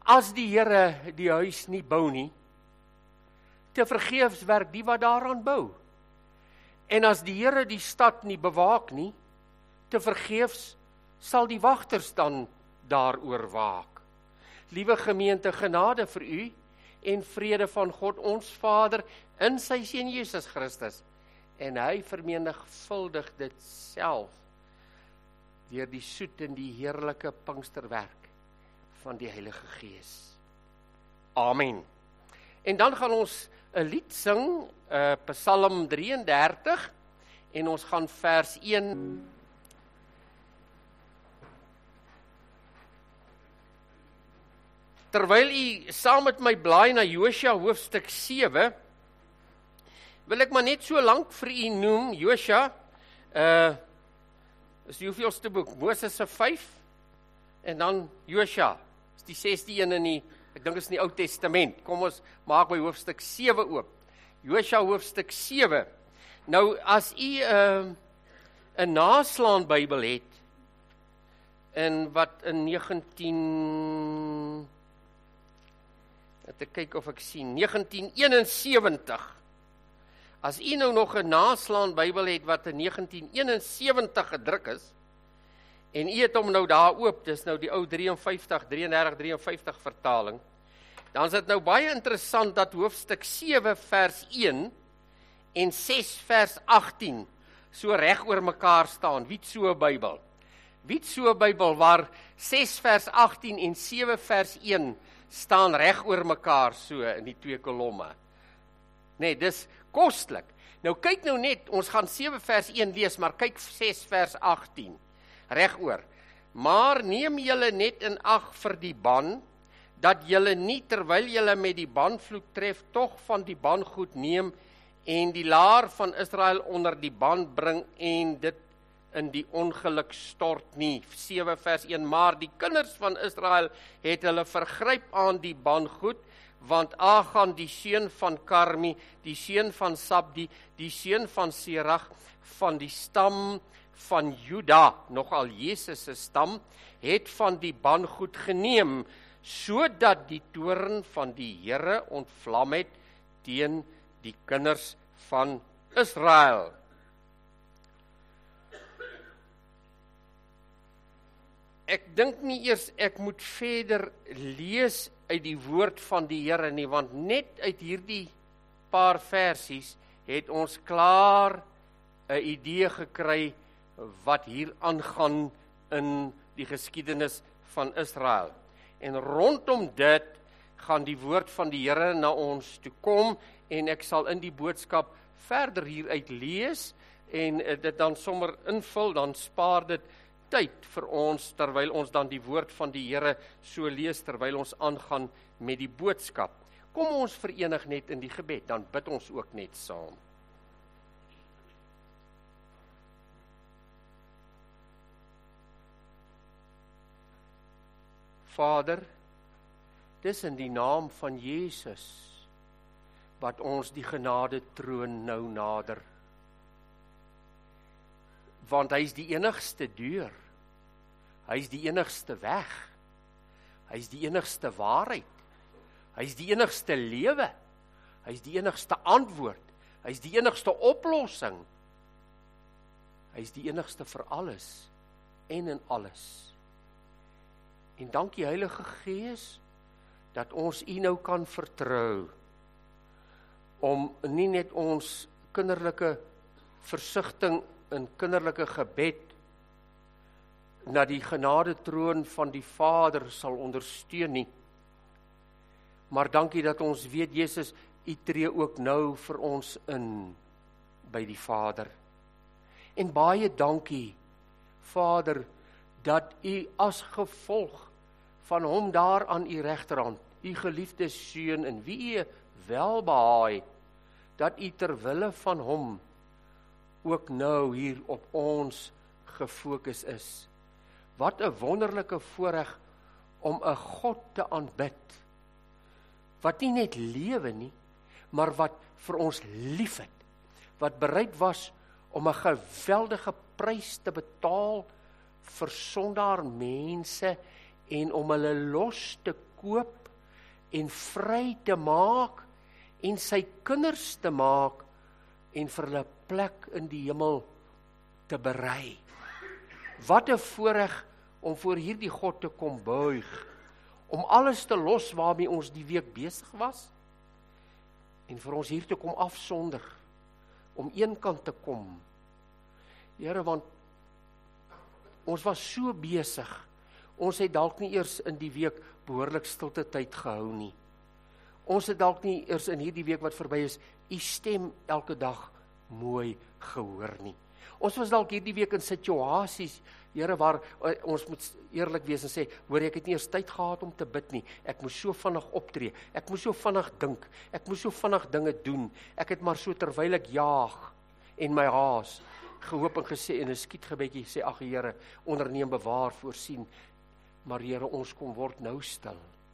as die Here die huis nie bou nie, te vergeefs werk die wat daaraan bou. En as die Here die stad nie bewaak nie, te vergeefs sal die wagters dan daaroor waak. Liewe gemeente, genade vir u en vrede van God ons Vader in sy Seun Jesus Christus. En hy vermenigvuldig dit self deur die soet en die heerlike Pinksterwerk van die Heilige Gees. Amen. En dan gaan ons 'n lied sing, Psalm 33, en ons gaan vers 1. Terwyl u saam met my blaai na Josua hoofstuk 7, wil ek maar net so lank vir u noem, Josua, is die hoeveelste boek? Moses se 5, en dan Josua, is die 6de een in die, ek dink is in die Ou Testament. Kom ons maak by hoofstuk 7 oop. Josua hoofstuk 7. Nou, as u 'n naslaan Bybel het, en wat in 1971, as u nou nog 'n naslaan Bybel het wat in 1971 gedruk is, en u het hom nou daar oop, dis nou die ou 33-53 vertaling, dan is dit nou baie interessant dat hoofstuk 7 vers 1 en 6 vers 18 so reg oor mekaar staan. Wie het so 'n Bybel? Wie het so 'n Bybel waar 6 vers 18 en 7 vers 1 staan reg oor mekaar so in die twee kolomme? Nee, dis kostelik. Nou kyk nou net, ons gaan 7 vers 1 lees, maar kyk 6 vers 18. Regoor. Maar neem julle net in ag vir die ban, dat julle nie terwyl julle met die banvloek tref, tog van die bangoed neem en die laar van Israel onder die ban bring en dit in die ongeluk stort nie. 7 vers 1, maar die kinders van Israel het hulle vergryp aan die bangoed, want Achan die seun van Karmi, die seun van Sabdi, die seun van Serach, van die stam van Juda, nogal Jesus se stam, het van die bangoed geneem, sodat die toorn van die Here ontvlam het teen die kinders van Israel. Ek dink nie eers ek moet verder lees uit die woord van die Here nie, want net uit hierdie paar versies het ons klaar 'n idee gekry wat hier aangaan in die geskiedenis van Israel. En rondom dit gaan die woord van die Here na ons toe kom, en ek sal in die boodskap verder hieruit lees, en dit dan sommer invul, dan spaar dit tyd vir ons, terwyl ons dan die woord van die Here so lees, terwyl ons aangaan met die boodskap. Kom ons verenig net in die gebed, dan bid ons ook net saam. Vader, dis in die naam van Jesus wat ons die genade troon nou nader. Want hy is die enigste deur, hy is die enigste weg, hy is die enigste waarheid, hy is die enigste lewe, hy is die enigste antwoord, hy is die enigste oplossing, hy is die enigste vir alles en in alles. En dankie Heilige Gees, dat ons U nou kan vertrou, om nie net ons kinderlike versigtiging en kinderlike gebed na die genadetroon van die Vader sal ondersteun nie, maar dankie dat ons weet, Jesus, U tree ook nou vir ons in by die Vader. En baie dankie, Vader, dat U as gevolg van hom daar aan U regterhand, U geliefde seun in wie U welbehaag het, dat U ter wille van hom ook nou hier op ons gefokus is. Wat 'n wonderlike voorreg om 'n God te aanbid, wat nie net lewe nie, maar wat vir ons liefhet, wat bereid was om 'n geweldige prys te betaal vir sondaar mense en om hulle los te koop en vry te maak en sy kinders te maak en vir hulle plek in die hemel te berei. Wat 'n voorreg om voor hierdie God te kom buig, om alles te los waarmee ons die week besig was, en vir ons hier te kom afsonder, om een kant te kom. Here, want ons was so besig, ons het dalk nie eers in die week behoorlik stilte tyd gehou nie. Ons het dalk nie eers in hierdie week wat verby is, u stem elke dag mooi gehoor nie. Ons was dalk hierdie week in situasies, Here, waar ons moet eerlik wees en sê, hoor, ek het nie eers tyd gehad om te bid nie, ek moes so vinnig optree, ek moes so vinnig dink, ek moes so vinnig dinge doen, ek het maar so terwyl ek jaag en my haas, gehoop en gesê, en 'n skietgebedjie sê, ag Here, onderneem, bewaar, voorsien, maar Here, ons kom word nou stil.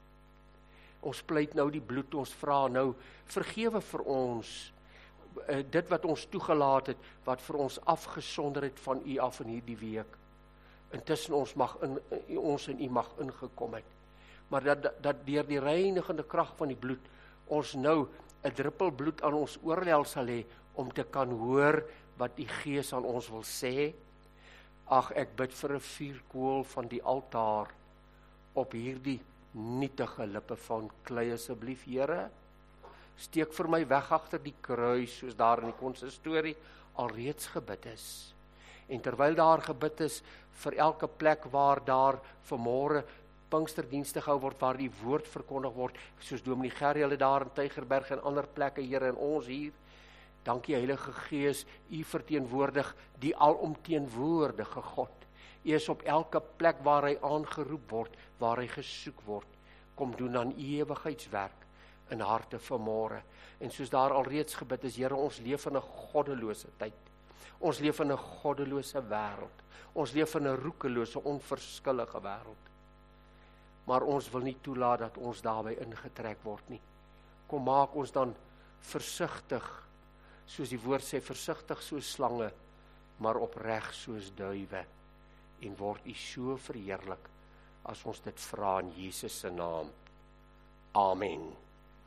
Ons pleit nou die bloed, ons vra nou, vergewe vir ons, dit wat ons toegelaat het, wat vir ons afgesonder het van u af in hierdie week. Intussen ons en u mag ingekom het. Maar dat deur die reinigende krag van die bloed, ons nou 'n druppel bloed aan ons oorlel sal hê, om te kan hoor wat die Gees aan ons wil sê. Ag, ek bid vir 'n vuurkoel van die altaar, op hierdie nietige lippe van klei asseblief, Here. Steek vir my weg agter die kruis, soos daar in die konsistorie alreeds gebid is. En terwyl daar gebid is, vir elke plek waar daar vanmôre Pinksterdienste gehou word, waar die woord verkondig word, soos Dominee Gerrie hulle daar in Tygerberg en ander plekke, Here, en ons hier, dankie Heilige Gees, u verteenwoordig die alomteenwoordige God. U is op elke plek waar hy aangeroep word, waar hy gesoek word. Kom doen aan u ewigheidswerk in harte vanmôre. En soos daar alreeds gebid is, Here, ons leef in 'n goddelose tyd. Ons leef in 'n goddelose wêreld. Ons leef in 'n roekelose, onverskillige wêreld. Maar ons wil nie toelaat dat ons daarbey ingetrek word nie. Kom maak ons dan versigtig, soos die woord sê, versigtig soos slange, maar opreg soos duwe. En word u so verheerlik, as ons dit vra in Jesus se naam. Amen.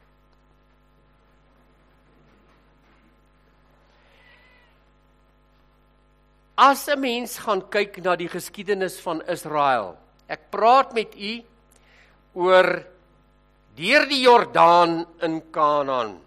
As 'n mens gaan kyk na die geskiedenis van Israel, ek praat met u oor deur die Jordaan in Kanaan.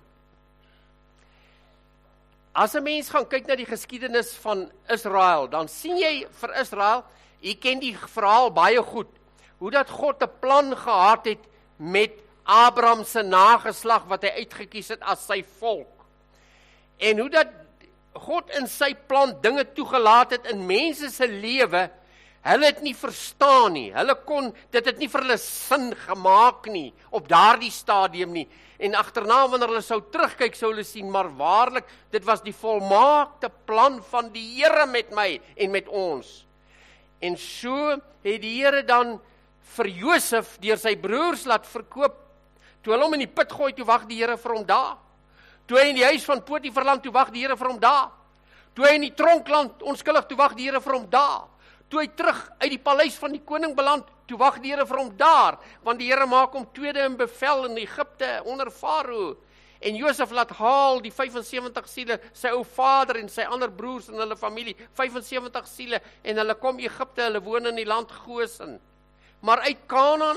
As 'n mens gaan kyk na die geskiedenis van Israel, dan sien jy vir Israel, u ken die verhaal baie goed, hoe dat God 'n plan gehad het met Abraham se nageslag wat hy uitgekies het as sy volk. En hoe dat God in sy plan dinge toegelaat het in mense se lewe, hulle het nie verstaan nie, dit het nie vir hulle sin gemaak nie, op daardie stadium nie, en agterna wanneer hulle sou terugkyk, sou hulle sien, maar waarlik, dit was die volmaakte plan van die Here met my en met ons. En so het die Here dan vir Josef deur sy broers laat verkoop. Toe hulle hom in die put gooi, toe wag die Here vir hom daar. Toe hy in die huis van Potifar land, toe wag die Here vir hom daar. Toe hy in die tronkland onskuldig, toe wag die Here vir hom daar. Toe hy terug uit die paleis van die koning beland, toe wag die Here vir hom daar, want die Here maak hom tweede in bevel in Egipte onder Farao. En Josef laat haal die 75 siele, sy ou vader en sy ander broers en hulle familie, 75 siele, en hulle kom Egipte, hulle woon in die land Goshen. Maar uit Kanaan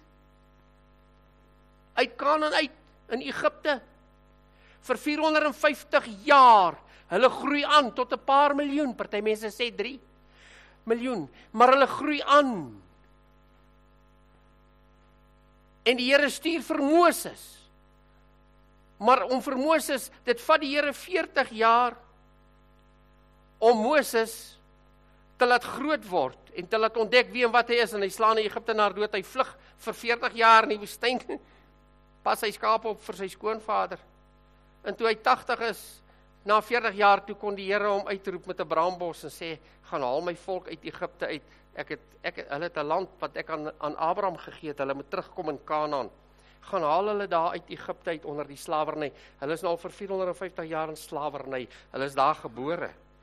uit, in Egipte, vir 450 jaar, hulle groei aan tot 'n paar miljoen, party mense sê 3 miljoen, maar hulle groei aan. En die Here stuur vir Moses, maar om vir Moses, dit vat die Here 40 jaar, om Moses te laat groot word, en te laat ontdek wie en wat hy is, en hy slaan die Egiptenaar dood, hy vlug vir 40 jaar in die woestyn, pas sy skape op vir sy skoonvader, en toe hy 80 is, na 40 jaar, toe kon die Here hom uitroep met 'n braambos, en sê, gaan haal my volk uit Egipte uit, hulle het 'n land wat ek aan Abraham gegee het, hulle moet terugkom in Kanaan, gaan haal hulle daar uit Egipte uit onder die slawerny, hulle is nou al vir 450 jaar in slawerny, hulle is daar gebore,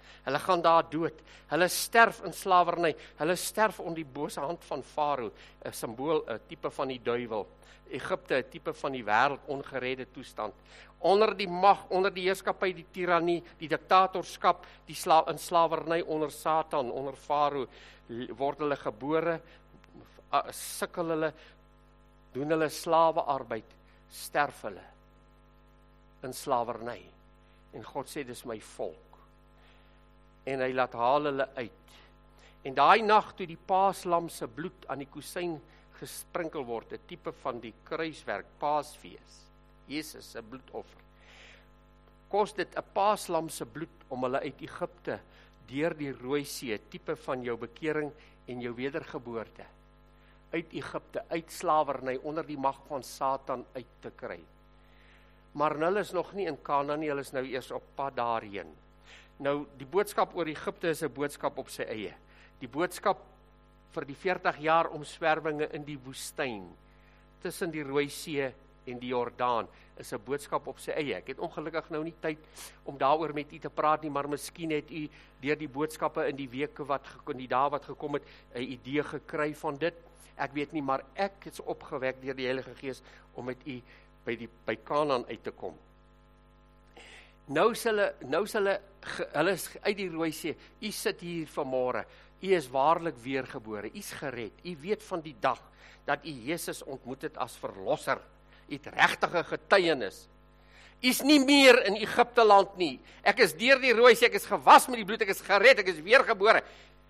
Hulle gaan daar dood. Hulle sterf in slawerny. Hulle sterf onder die bose hand van Farao, 'n simbool, 'n tipe van die duiwel. Egipte, 'n tipe van die wêreld ongeredde toestand. Onder die mag, onder die heerskappy, die tirannie, die diktatorskap, die in slawerny onder Satan, onder Farao, word hulle gebore, sukkel hulle, doen hulle slawearbeid, sterf hulle in slawerny. En God sê, dis my volk. En hy laat haal hulle uit. En daai nag toe die paaslam se bloed aan die kusyn gesprinkel word, 'n tipe van die kruiswerk, Paasfees, Jesus se bloedoffer, kos dit 'n paaslam se bloed om hulle uit Egipte deur die Rooi See, tipe van jou bekering en jou wedergeboorte, uit Egipte, uit slawerny, onder die mag van Satan uit te kry. Maar hulle is nog nie in Kanaan nie, hulle is nou eers op pad daarheen. Nou, die boodskap oor Egipte is 'n boodskap op sy eie. Die boodskap vir die 40 jaar omswerwinge in die woestyn, tussen die Rooi See en die Jordaan, is 'n boodskap op sy eie. Ek het ongelukkig nou nie tyd om daaroor met u te praat nie, maar miskien het u deur die boodskappe in die weke die dae wat gekom het, 'n idee gekry van dit. Ek weet nie, maar ek is opgewek deur die Heilige Gees om met u by Kanaan uit te kom. Nou is hulle is uit die Rooi See. U sit hier vanmôre. U is waarlik weergebore. U is gered. U weet van die dag dat u Jesus ontmoet het as verlosser. U het regtige getuienis. U is nie meer in Egipte land nie. Ek is deur die Rooi See, ek is gewas met die bloed, ek is gered, ek is weergebore.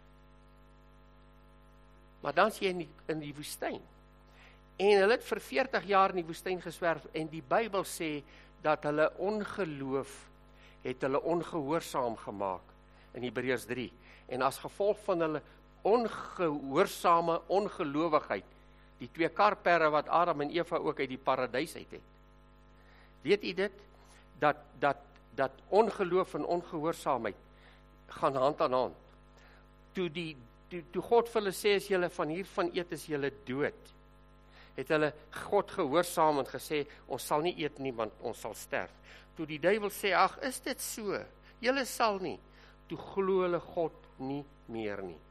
Maar dan is jy in die woestyn. En hulle het vir 40 jaar in die woestyn geswerf, en die Bybel sê dat hulle ongeloof het hulle ongehoorsaam gemaak in Hebreërs 3. En as gevolg van hulle ongehoorsame ongelowigheid, die 2 karperre wat Adam en Eva ook uit die paradys uit het. Weet u dit? Dat ongeloof en ongehoorsaamheid gaan hand aan hand. Toe God vir hulle sê, as julle van hiervan eet, is julle dood, het hulle God gehoorsaam en gesê, ons sal nie eet nie, want ons sal sterf. Toe die duiwel sê, ag, is dit so? Julle sal nie. Toe glo hulle God nie meer nie.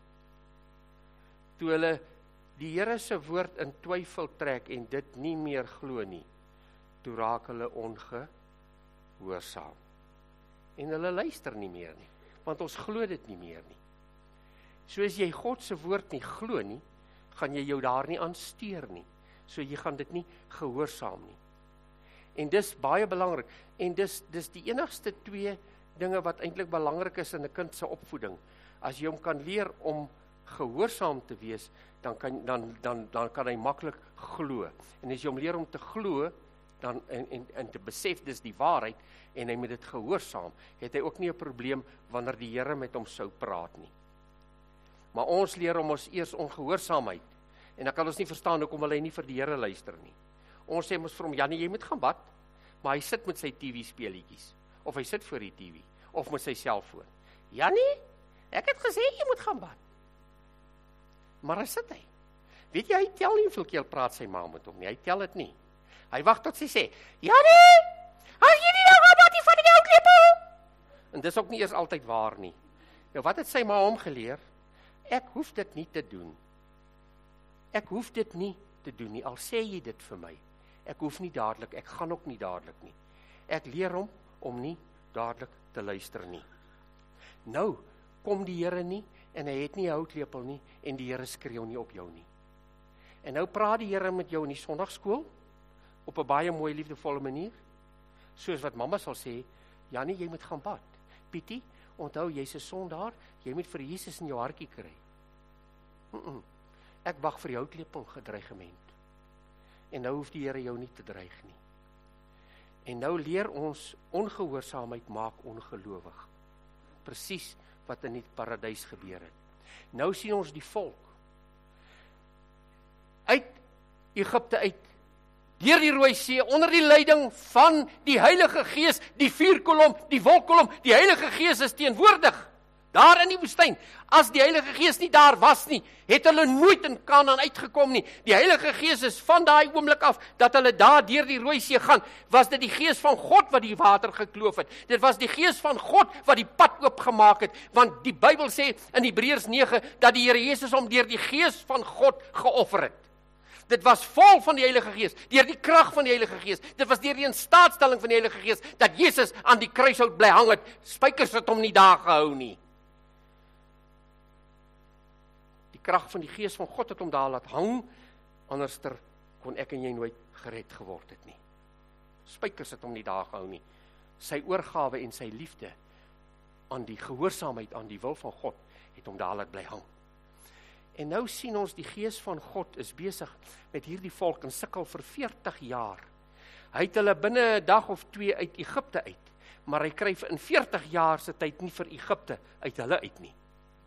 Toe hulle die Here se woord in twyfel trek en dit nie meer glo nie, toe raak hulle ongehoorsaam. En hulle luister nie meer nie, want ons glo dit nie meer nie. So as jy God se woord nie glo nie, gaan jy jou daar nie aan steur nie. So jy gaan dit nie gehoorsaam nie. En dis baie belangrik. En dis die enigste 2 dinge wat eintlik belangrik is in 'n kind se opvoeding. As jy hom kan leer om gehoorsaam te wees, dan kan hy maklik glo. En as jy hom leer om te glo, en te besef dis die waarheid, en hy moet dit gehoorsaam, het hy ook nie 'n probleem wanneer die Here met hom sou praat nie. Maar ons leer hom ons eers ongehoorsaamheid. En dan kan ons nie verstaan hoekom wil hy nie vir die Here luister nie. Ons sê mos vir hom, Janie, jy moet gaan bad, maar hy sit met sy TV speelietjies, of hy sit voor die TV, of met sy selfoon. Janie, ek het gesê jy moet gaan bad. Maar hy sit hy. Weet jy, hy tel nie hoeveel keer praat sy ma met hom nie, hy tel dit nie. Hy wag tot sy sê, Janie, as jy nie nou gaan bad, die van die houtlepel. En dis ook nie eers altyd waar nie. Nou wat het sy ma hom geleer? Ek hoef dit nie te doen. Ek hoef dit nie te doen nie, al sê jy dit vir my. Ek hoef nie dadelik, ek gaan ook nie dadelik nie. Ek leer hom om nie dadelik te luister nie. Nou kom die Here nie, en hy het nie 'n houtlepel nie, en die Here skreeu nie op jou nie. En nou praat die Here met jou in die Sondagskool, op 'n baie mooi liefdevolle manier, soos wat mamma sal sê, Janie, jy moet gaan bad. Pietie, onthou, jy's 'n sondaar, jy moet vir Jesus in jou hartjie kry. Ek wag vir die houtlepel gedreigement. En nou hoef die Here jou nie te dreig nie. En nou leer ons, ongehoorsaamheid maak ongelowig. Presies wat in die paradys gebeur het. Nou sien ons die volk uit Egipte uit, deur die Rooi See, onder die leiding van die Heilige Gees, die vuurkolom, die wolkkolom, die Heilige Gees is teenwoordig. Daar in die woestyn, as die Heilige Gees nie daar was nie, het hulle nooit in Kanaan uitgekom nie. Die Heilige Gees is van daai oomblik af, dat hulle daar deur die Rooi See gaan, was dit die Gees van God wat die water gekloof het. Dit was die Gees van God wat die pad oopgemaak het, want die Bybel sê in Hebreërs 9, dat die Here Jesus hom deur die Gees van God geoffer het. Dit was vol van die Heilige Gees, deur die krag van die Heilige Gees. Dit was deur die instaatstelling van die Heilige Gees, dat Jesus aan die kruishout bly hang het. Spykers het hom nie daar gehou nie. Die krag van die Gees van God het hom daar laat hang, anderster kon ek en jy nooit gered geword het nie. Spykers het hom nie daar gehou nie. Sy oorgawe en sy liefde aan die gehoorsaamheid aan die wil van God het hom daar laat bly hang. En nou sien ons die Gees van God is besig met hierdie volk en sukkel vir 40 jaar. Hy het hulle binne 'n dag of 2 uit Egipte uit, maar hy kry in 40 jaar se tyd nie vir Egipte uit hulle uit nie.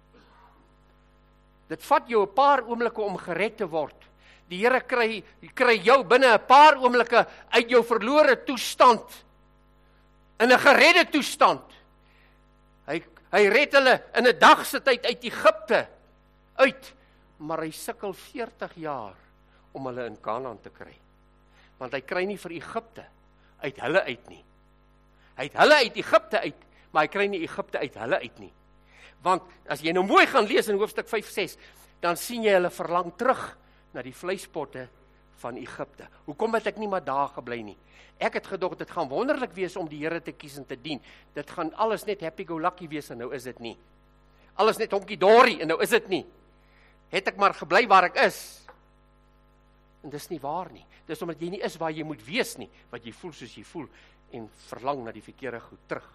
Dit vat jou 'n paar oomblikke om gered te word. Die Here kry jou binne 'n paar oomblikke uit jou verlore toestand in 'n geredde toestand. Hy red hulle in 'n dag se tyd uit Egipte uit, maar hy sukkel 40 jaar om hulle in Kanaan te kry. Want hy kry nie vir Egipte uit hulle uit nie. Hy het hulle uit Egipte uit, maar hy kry nie Egipte uit hulle uit nie. Want as jy nou mooi gaan lees in hoofstuk 5-6, dan sien jy hulle verlang terug na die vleispotte van Egipte. Hoekom het ek nie maar daar gebly nie? Ek het gedog, dit gaan wonderlik wees om die Here te kies en te dien. Dit gaan alles net happy-go-lucky wees en nou is dit nie. Alles net honkie-dorie en nou is dit nie. Het ek maar gebly waar ek is. En dis nie waar nie. Dis omdat jy nie is waar jy moet wees nie, wat jy voel soos jy voel en verlang na die verkeerde goed terug.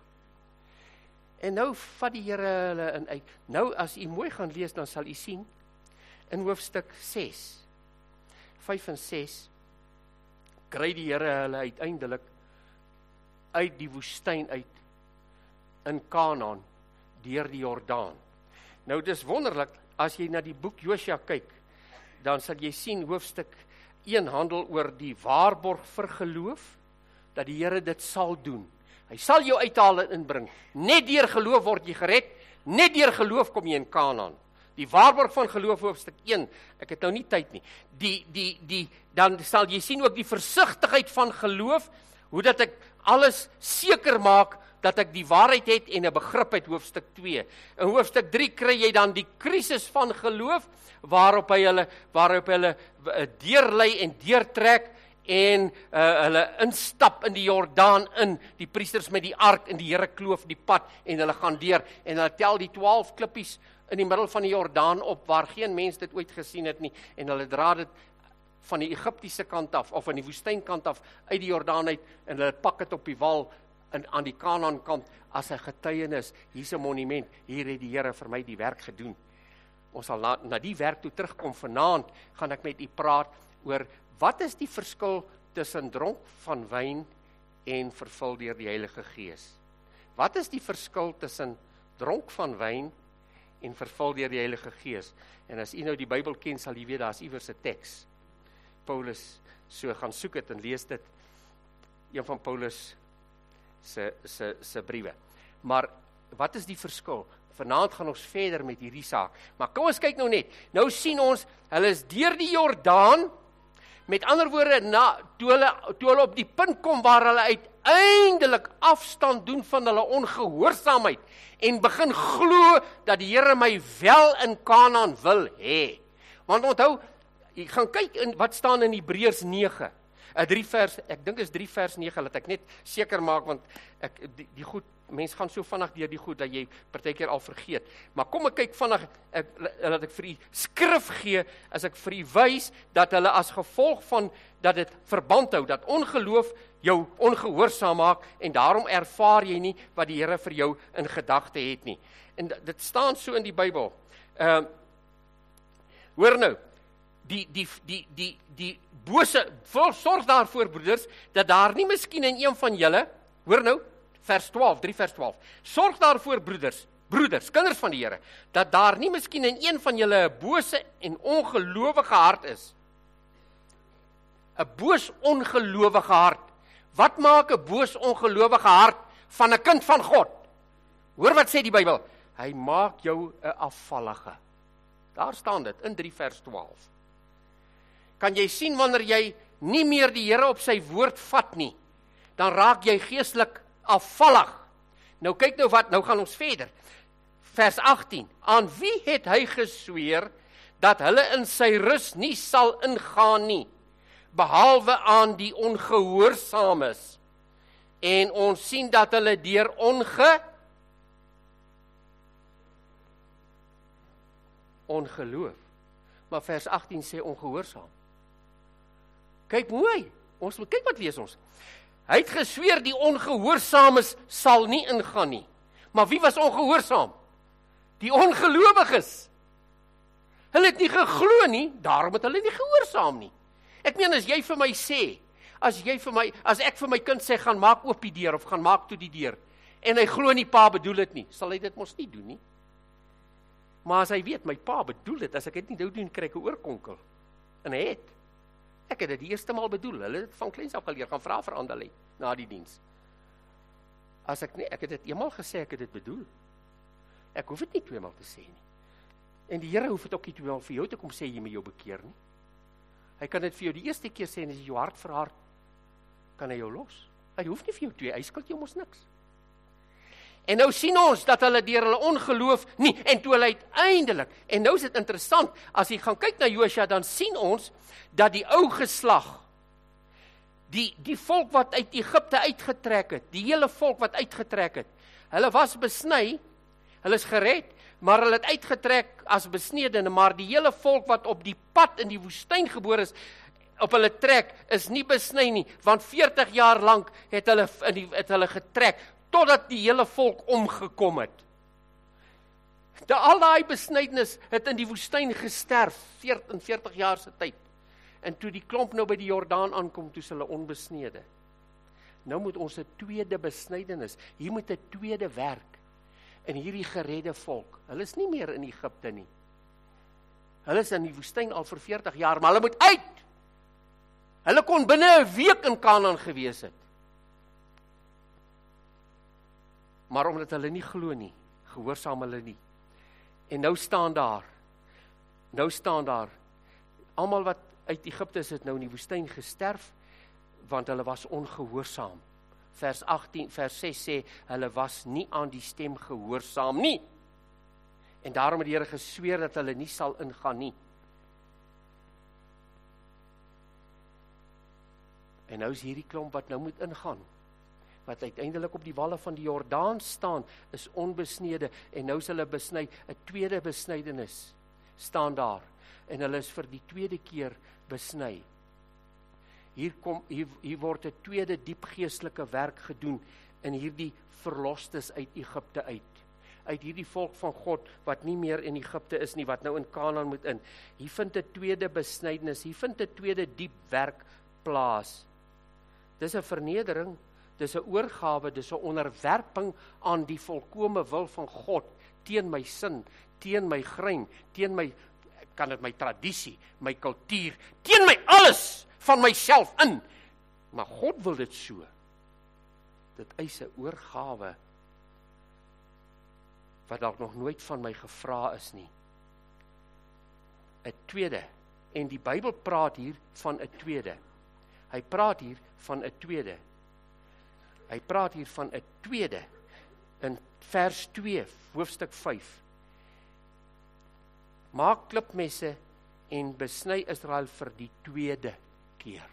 En nou vat die Here hulle in uit. Nou as u mooi gaan lees, dan sal u sien in hoofstuk 6, 5 en 6 kry die Here hulle uiteindelik uit die woestyn uit in Kanaan deur die Jordaan. Nou dis wonderlik, as jy na die boek Josua kyk, dan sal jy sien hoofstuk 1 handel oor die waarborg vir geloof, dat die Here dit sal doen. Hy sal jou uithaal en inbring. Net deur geloof word jy gered, net deur geloof kom jy in Kanaan. Die waarborg van geloof hoofstuk 1, ek het nou nie tyd nie. Dan sal jy sien ook die versigtigheid van geloof, hoe dat ek alles seker maak dat ek die waarheid het en 'n begrip het, hoofstuk 2. In hoofstuk 3 kry jy dan die krisis van geloof, waarop hy hulle deurlei en deurtrek, en hulle instap in die Jordaan in, die priesters met die ark, en die Here kloof die pad, en hulle gaan deur, en hulle tel die 12 klippies in die middel van die Jordaan op, waar geen mens dit ooit gesien het nie, en hulle dra dit van die Egiptiese kant af, of van die woestynkant af, uit die Jordaan uit, en hulle pak dit op die wal, aan die Kanaan kant, as 'n getuienis, hier's 'n monument, hier het die Here vir my die werk gedoen. Ons sal na die werk toe terugkom. Vanaand gaan ek met u praat oor, wat is die verskil tussen dronk van wyn en vervul deur die Heilige Gees? Wat is die verskil tussen dronk van wyn en vervul deur die Heilige Gees? En as u nou die Bybel ken, sal u weet, daar is iewers 'n teks. Paulus so gaan soek het en lees dit, een van Paulus se briewe. Maar wat is die verskil? Vanaand gaan ons verder met hierdie saak. Maar kom ons kyk nou net. Nou sien ons, hulle is deur die Jordaan. Met ander woorde, toe hulle op die punt kom waar hulle uiteindelik afstand doen van hulle ongehoorsaamheid en begin glo dat die Here my wel in Kanaan wil hê. Want onthou, ek gaan kyk in wat staan in Hebreërs 9. 3 vers, ek dink is 3 vers 9, laat ek net seker maak, want die goed, mens gaan so vinnig deur die goed, dat jy partykeer al vergeet. Maar kom ek kyk vinnig, dat ek vir u skrif gee, as ek vir u wys, dat hulle as gevolg van, dat dit verband hou, dat ongeloof jou ongehoorsaam maak, en daarom ervaar jy nie, wat die Here vir jou in gedagte het nie. En dit staan so in die Bybel. Hoor nou, die bose, sorg daarvoor, broeders, dat daar nie miskien in een van julle, hoor nou, vers 12, 3 vers 12, sorg daarvoor, broeders, kinders van die Here, dat daar nie miskien in een van julle 'n bose en ongelowige hart is. 'n boos ongelowige hart. Wat maak 'n boos ongelowige hart van 'n kind van God? Hoor wat sê die Bybel, Hy maak jou 'n afvallige. Daar staan dit in 3 vers 12. Kan jy sien wanneer jy nie meer die Here op sy woord vat nie, dan raak jy geestelik afvallig. Nou kyk nou wat, nou gaan ons verder. Vers 18. Aan wie het hy gesweer dat hulle in sy rus nie sal ingaan nie, behalwe aan die ongehoorsaames? En ons sien dat hulle deur ongeloof. Maar vers 18 sê ongehoorsaam. Kyk mooi, ons moet kyk wat lees ons. Hy het gesweer die ongehoorsaames sal nie ingaan nie. Maar wie was ongehoorsaam? Die ongelowiges. Hulle het nie geglo nie, daarom het hulle nie gehoorsaam nie. Ek meen as jy vir my sê, as ek vir my kind sê, gaan maak oop die deur, of gaan maak toe die deur, en hy glo nie pa bedoel dit nie, sal hy dit mos nie doen nie. Maar as hy weet, my pa bedoel dit, as ek dit nie doen, kry ek 'n oorkonkel. En hy het. Ek het dit die eerste maal bedoel, hulle het van kleins af geleer, gaan vra vir Andalei, na die diens. Ek het dit eenmaal gesê, ek het dit bedoel. Ek hoef dit nie 2 maal te sê nie. En die Here hoef dit ook nie 2 maal vir jou te kom sê, jy moet jou bekeer nie. Hy kan dit vir jou die eerste keer sê, en as jy jou hart verhard, kan hy jou los. Hy hoef nie vir jou 2, hy skuld jou mos niks. En nou sien ons dat hulle deur hulle ongeloof nie, en toe hulle uiteindelik, en nou is dit interessant, as jy gaan kyk na Josua, dan sien ons, dat die ou geslag, die volk wat uit Egipte uitgetrek het, die hele volk wat uitgetrek het, hulle was besny, hulle is gered, maar hulle het uitgetrek as besnedene, maar die hele volk wat op die pad in die woestyn gebore is, op hulle trek, is nie besny nie, want 40 jaar lank het hulle getrek, totdat die hele volk omgekom het. Al daai besnydenis het in die woestyn gesterf, 40 jaar se tyd. En toe die klomp nou by die Jordaan aankom, toe is hulle onbesnede. Nou moet ons 'n tweede besnydenis, hier moet 'n tweede werk, in hierdie geredde volk. Hulle is nie meer in Egipte nie. Hulle is in die woestyn al vir 40 jaar, maar hulle moet uit. Hulle kon binne 'n week in Kanaan gewees het. Maar omdat hulle nie glo nie, gehoorsaam hulle nie. En nou staan daar, almal wat uit Egipte is, het nou in die woestyn gesterf, want hulle was ongehoorsaam. Vers 6 sê, hulle was nie aan die stem gehoorsaam nie. En daarom het die Here gesweer dat hulle nie sal ingaan nie. En nou is hierdie klomp wat nou moet ingaan, wat uiteindelik op die walle van die Jordaan staan, is onbesnede, en nou is hulle besny, 'n tweede besnydenis staan daar, en hulle is vir die tweede keer besny. Hier word 'n tweede diep geestelike werk gedoen, in hierdie verlostes uit Egipte uit hierdie volk van God, wat nie meer in Egipte is nie, wat nou in Kanaan moet in. Hier vind 'n tweede besnydenis, hier vind 'n tweede diep werk plaas. Dis 'n vernedering, dis 'n oorgawe, dis 'n onderwerping aan die volkome wil van God, teen my sin, teen my grein, teen my, kan dit my tradisie, my kultuur, teen my alles van myself in. Maar God wil dit so. Dit eis 'n oorgawe, wat dalk nog nooit van my gevra is nie. 'n tweede, en die Bybel praat hier van 'n tweede. Hy praat hier van 'n tweede. Hy praat hier van 'n tweede, in vers 2, hoofstuk 5. Maak klipmesse en besny Israel vir die tweede keer.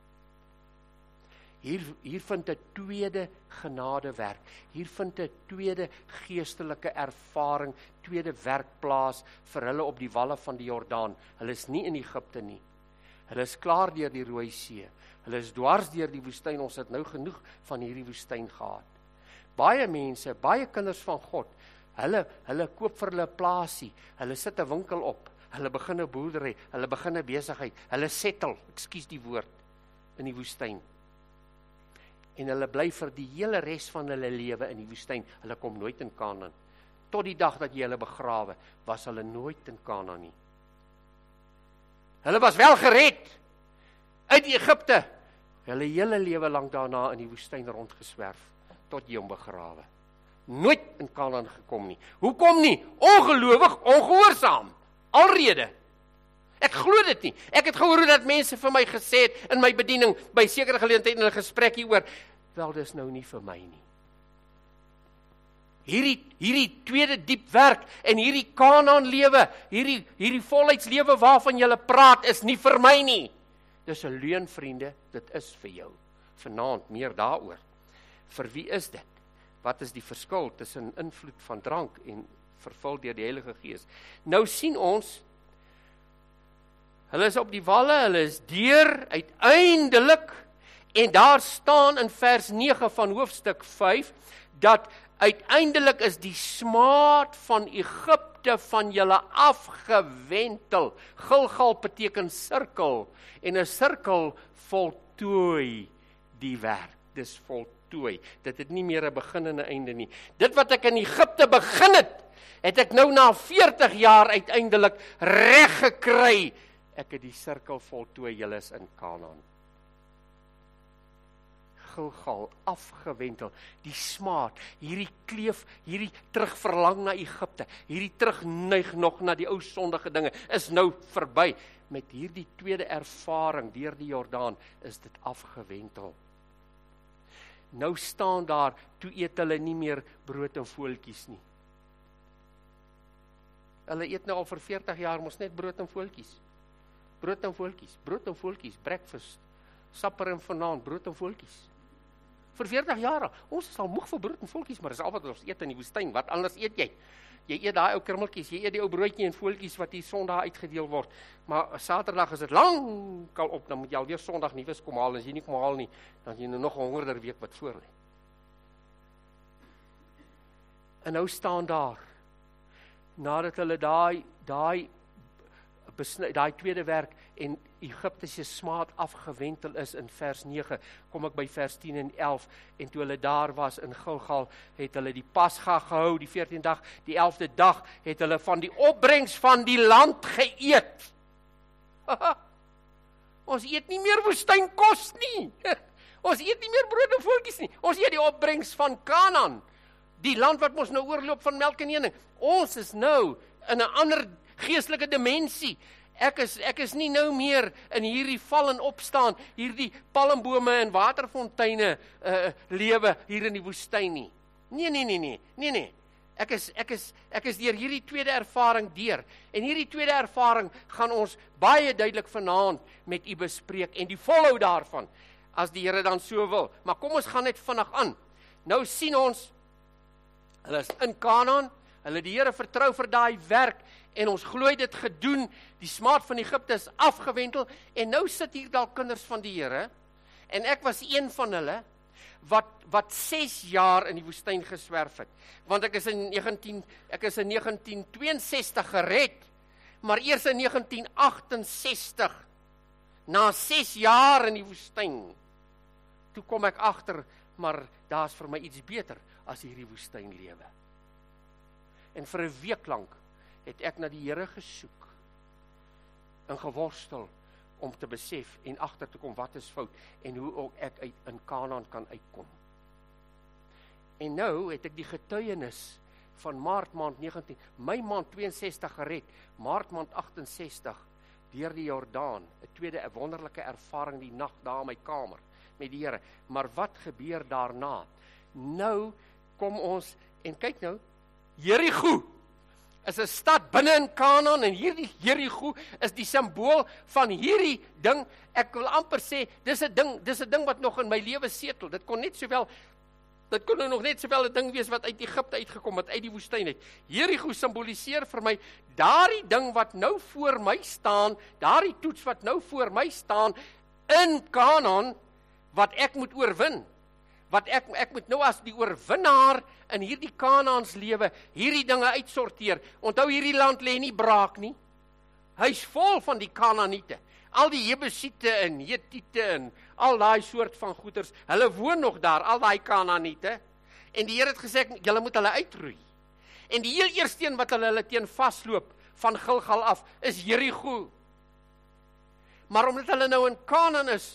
Hier vind 'n tweede genadewerk, hier vind 'n tweede geestelike ervaring, tweede werk plaas vir hulle op die walle van die Jordaan. Hulle is nie in Egipte nie. Hulle is klaar deur die Rooi See. Hulle is dwars deur die woestyn. Ons het nou genoeg van hierdie woestyn gehad. Baie mense, baie kinders van God, hulle koop vir hulle 'n plaasie, hulle sit 'n winkel op, hulle begin 'n boerdery, hulle begin 'n besigheid, hulle settle, ekskuus die woord, in die woestyn. En hulle bly vir die hele res van hulle lewe in die woestyn. Hulle kom nooit in Kanaan. Tot die dag dat jy hulle begrawe, was hulle nooit in Kanaan nie. Hulle was wel gered uit Egipte. Hulle hele lewe lank daarna in die woestyn rondgeswerf, tot jy hom begrawe. nooit in Kanaan gekom nie. Hoekom nie? Ongelowig, ongehoorsaam. Alrede. Ek glo dit nie. Ek het gehoor dat mense vir my gesê het in my bediening by sekere geleenthede in 'n gesprek hieroor, wel dis nou nie vir my nie. Hierdie tweede diep werk en hierdie Kanaan lewe, hierdie volheidslewe waarvan jy praat is nie vir my nie. Dis 'n leuen, vriende, dit is vir jou. Vanaand meer daaroor. Vir wie is dit? Wat is die verskil tussen invloed van drank en vervul deur die Heilige Gees? Nou sien ons, hulle is op die walle, hulle is deur uiteindelik, en daar staan in vers 9 van hoofstuk 5, dat uiteindelik is die smaad van Egipte van julle afgewentel. Gilgal beteken sirkel, en 'n sirkel voltooi die werk. Dis voltooi. Dit het nie meer 'n begin en 'n einde nie. Dit wat ek in Egipte begin het ek nou na 40 jaar uiteindelik reg gekry. Ek het die sirkel voltooi, julle is in Kanaan. Gilgal, afgewentel, die smaad, hierdie kleef, hierdie terugverlang na Egipte, hierdie terugneig nog na die ou sondige dinge, is nou verby. Met hierdie tweede ervaring deur die Jordaan is dit afgewentel. Nou staan daar, toe eet hulle nie meer brood en voeltjies nie. Hulle eet nou al vir 40 jaar mos net brood en voeltjies. Brood en voeltjies, breakfast, supper en vanaand, brood en voeltjies. Vir 40 jaar, ons is al moeg vir brood en voeltjies, maar dis al wat ons eet in die woestyn. Wat anders eet jy? Jy eet daai ou krummeltjies, jy eet die ou broodjie en voeltjies wat hier Sondag uitgedeel word. Maar Saterdag is dit lankal op, dan moet jy alweer Sondag nuus kom haal. As jy nie kom haal nie, dan jy nog 'n hongerder week wat voor lê. En nou staan daar, nadat hulle daai tweede werk en Egipte se smaad afgewentel is in vers 9, kom ek by vers 10 en 11, en toe hulle daar was in Gilgal, het hulle die Pasga gehou, die 14de dag, die 11de dag, het hulle van die opbrengs van die land geëet. Ons eet nie meer woestynkos nie. Ons eet nie meer brood en voeltjies nie. Ons eet die opbrengs van Kanaan, die land wat ons nou oorloop van melk en honing. Ons is nou in 'n ander geestelike dimensie. Ek is nie nou meer in hierdie val en opstaan, hierdie palmbome en waterfonteine lewe hier in die woestyn nie. Nee. Ek is deur hierdie tweede ervaring deur. En hierdie tweede ervaring gaan ons baie duidelik vanaand met u bespreek en die volhou daarvan, as die Here dan so wil. Maar kom ons gaan net vinnig aan. Nou sien ons, hulle is in Kanaan, hulle die Here vertrou vir daai werk, en ons glo dit gedoen, die smaad van Egipte is afgewentel, en nou sit hier dalk kinders van die Here, en ek was een van hulle, wat 6 jaar in die woestyn geswerf het, want ek is in 1962 gered, maar eers in 1968, na 6 jaar in die woestyn, toe kom ek agter, maar daar's vir my iets beter as hierdie woestynlewe. En vir 'n week lank het ek na die Here gesoek en geworstel om te besef en agter te kom wat is fout en hoe ook ek in Kanaan kan uitkom. En nou het ek die getuienis van Maart maand 19, my maand 62 gered, Maart maand 68 deur die Jordaan, 'n tweede wonderlike ervaring die nag daar in my kamer met die Here. Maar wat gebeur daarna? Nou kom ons en kyk nou, Jerigo is 'n stad binne in Kanaan, en hierdie Jerigo is die simbool van hierdie ding. Ek wil amper sê, dis 'n ding wat nog in my lewe setel. Dit kon nog net sowel 'n ding wees wat uit Egipte uitgekom het, uit die woestyn uit. Jerigo simboliseer vir my daardie ding wat nou voor my staan, daardie toets wat nou voor my staan in Kanaan, wat ek moet oorwin. Wat ek moet nou as die oorwinnaar in hierdie Kanaans lewe, hierdie dinge uitsorteer. Onthou, hierdie land lê nie braak nie. Hy's vol van die Kanaaniete. Al die Jebusiete en Hetiete en al daai soort van goeters, hulle woon nog daar, al daai Kanaaniete. En die Here het gesê, julle moet hulle uitroei. En die heel eerste een wat hulle teen vasloop van Gilgal af, is Jerigo. Maar omdat hulle nou in Kanaan is,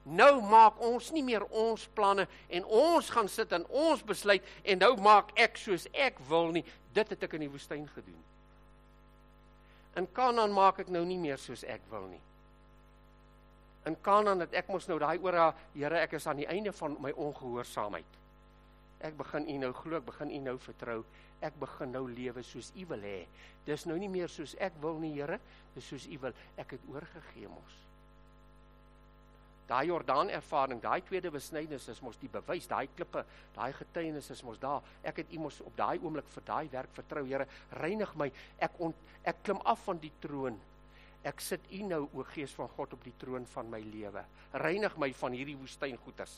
Nou maak ons nie meer ons planne en ons gaan sit en ons besluit en nou maak ek soos ek wil nie. Dit het ek in die woestyn gedoen. In Kanaan maak ek nou nie meer soos ek wil nie. In Kanaan het ek mos nou daai oor, Here, ek is aan die einde van my ongehoorsaamheid. Ek begin U nou glo, ek begin U nou vertrou. Ek begin nou lewe soos U wil hê. Dis nou nie meer soos ek wil nie, Here, dis soos U wil. Ek het oorgegee mos. Daai Jordaan ervaring, daai tweede besnydenis is mos die bewys, daai klippe, daai getuienis is mos daar. Ek het U mos op daai oomblik vir daai werk vertrou, Here, reinig my. Ek klim af van die troon. Ek sit U nou, o Gees van God, op die troon van my lewe. Reinig my van hierdie woestyngoeters.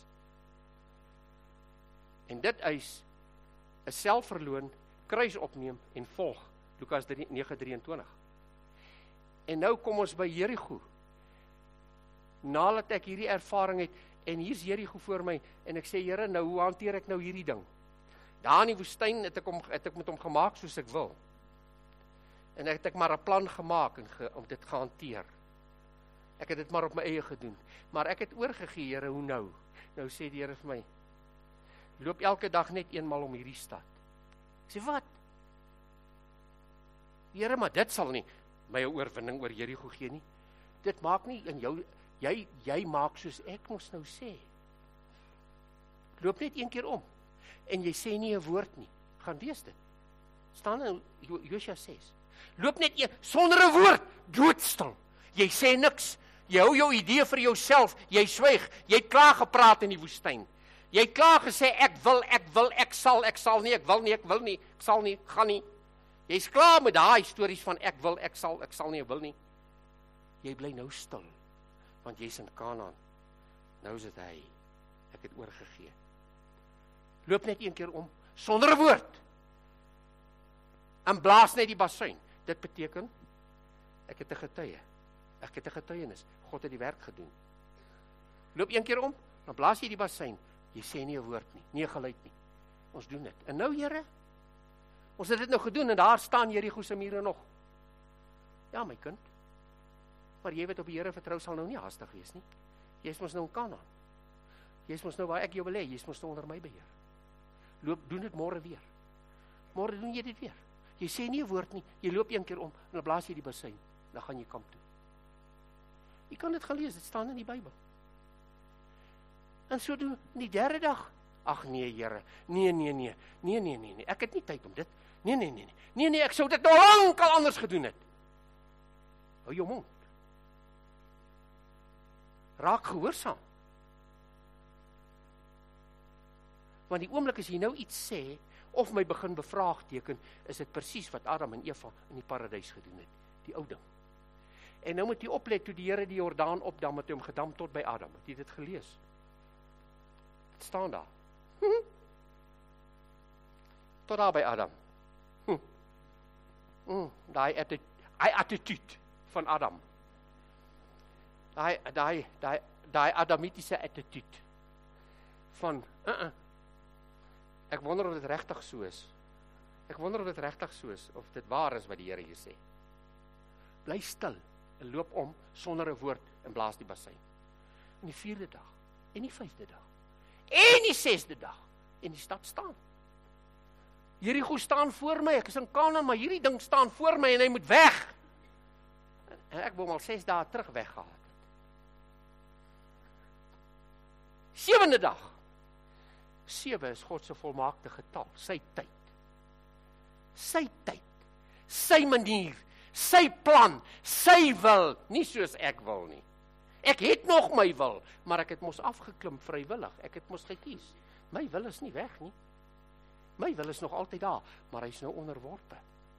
En dit is selfverloon, kruis opneem en volg. Lukas 9:23. En nou kom ons by Jerigo. Nadat ek hierdie ervaring het, en hier's Jerigo voor my, en ek sê, Here, nou hoe hanteer ek nou hierdie ding? Daar in die woestyn het ek met hom gemaak soos ek wil. En ek het maar 'n plan gemaak om dit te hanteer. Ek het dit maar op my eie gedoen. Maar ek het oorgegee, Here, hoe nou? Nou sê die Here vir my, loop elke dag net eenmal om hierdie stad. Ek sê, wat? Here, maar dit sal nie my 'n oorwinning oor Jerigo gee nie. Dit maak nie in jou, jy maak soos ek mos nou sê. Loop net een keer om. En jy sê nie 'n woord nie. Gaan lees dit. Staan in Josua 6. Loop net sonder 'n woord, doodstil. Jy sê niks. Jy hou jou idee vir jouself. Jy swyg. Jy het klaar gepraat in die woestyn. Jy het klaar gesê ek wil, ek sal nie, ek wil nie, ek sal nie, gaan nie. Jy's klaar met daai stories van ek wil, ek sal nie, ek wil nie. Jy bly nou stil, want jy's in Kanaan. Nou is dit hy. Ek het oorgegee. Loop net een keer om, sonder 'n woord. En blaas net die basuin. Dit beteken, ek het 'n getuie. Ek het 'n getuienis. God het die werk gedoen. Loop een keer om, dan blaas jy die basuin. Jy sê nie 'n woord nie, nie 'n geluid nie. Ons doen dit. En nou, Here, ons het dit nou gedoen en daar staan Jerigo se mure nog. Ja, my kind. Maar jy wat op die Here vertrou sal nou nie haastig wees nie. Jy's mos nou in Kanaan. Jy's mos nou waar ek jou wil hê, jy's mos nou onder my beheer. Loop, doen dit môre weer. Môre doen jy dit weer. Jy sê nie 'n woord nie, jy loop een keer om en dan blaas jy die basuin. Dan gaan jy kamp toe. Jy kan dit gaan lees, dit staan in die Bybel. En so doen die derde dag. Ag nee, Here. Nee. Ek het nie tyd om dit. Nee, ek sou dit nou lankal anders gedoen het. Hou jou mond. Raak gehoorsaam. Want die oomblik as jy nou iets sê of my begin bevraagteken, is dit presies wat Adam en Eva in die paradys gedoen het, die ou ding. En nou moet jy oplet toe die Here die Jordaan opdam, het hy hom gedam tot by Adam. Het jy dit gelees? Dit staan daar. Tot daar by Adam. Daai attitude van Adam. Daai adamitiese attitude van ek wonder of dit regtig so is. Of dit waar is wat die Here hier sê. Bly stil en loop om sonder 'n woord en blaas die basuin. En die 4de dag, en die 5de dag, en die 6de dag, en die stad staan. Jerigo staan voor my, ek is in Kanaan, maar hierdie ding staan voor my en hy moet weg. En ek wou hom al 6 dae terug weggehaal het. 7de dag. 7 is God se volmaakte getal, sy tyd. Sy manier, sy plan, sy wil, nie soos ek wil nie. Ek het nog my wil, maar ek het mos afgeklim vrywillig. Ek het mos gekies. My wil is nie weg nie. My wil is nog altyd daar, maar hy is nou onderworpe.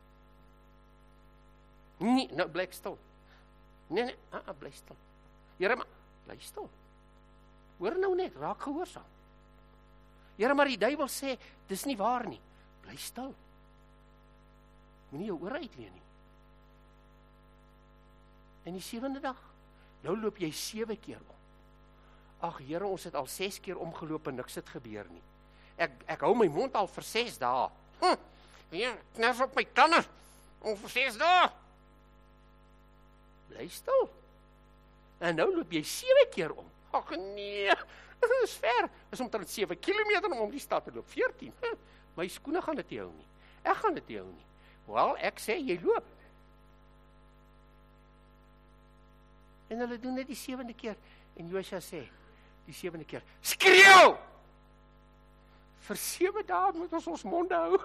Nee, nou bly stil. Nee, bly stil. Here, maar bly stil. Hoor nou net, raak gehoorsaam. Here, maar die duiwel sê, dis nie waar nie. Bly stil. Moenie jou ore uitleen nie. En die 7de dag, nou loop jy 7 keer om. Ag Here, ons het al 6 keer omgeloop en niks het gebeur nie. Ek hou my mond al vir 6 dae. Ja, kners op my tande. Vir 6 dae. Bly stil. En nou loop jy 7 keer om. Ag nee, dit is ver. Dit is omtrent 7 kilometer om die stad te loop. 14. My skoene gaan dit nie hou nie. Ek gaan dit nie hou nie. Wel, ek sê jy loop. En hulle doen dit die 7de keer. En Josua sê, die 7de keer, skreeu! Vir 7 dae moet ons monde hou.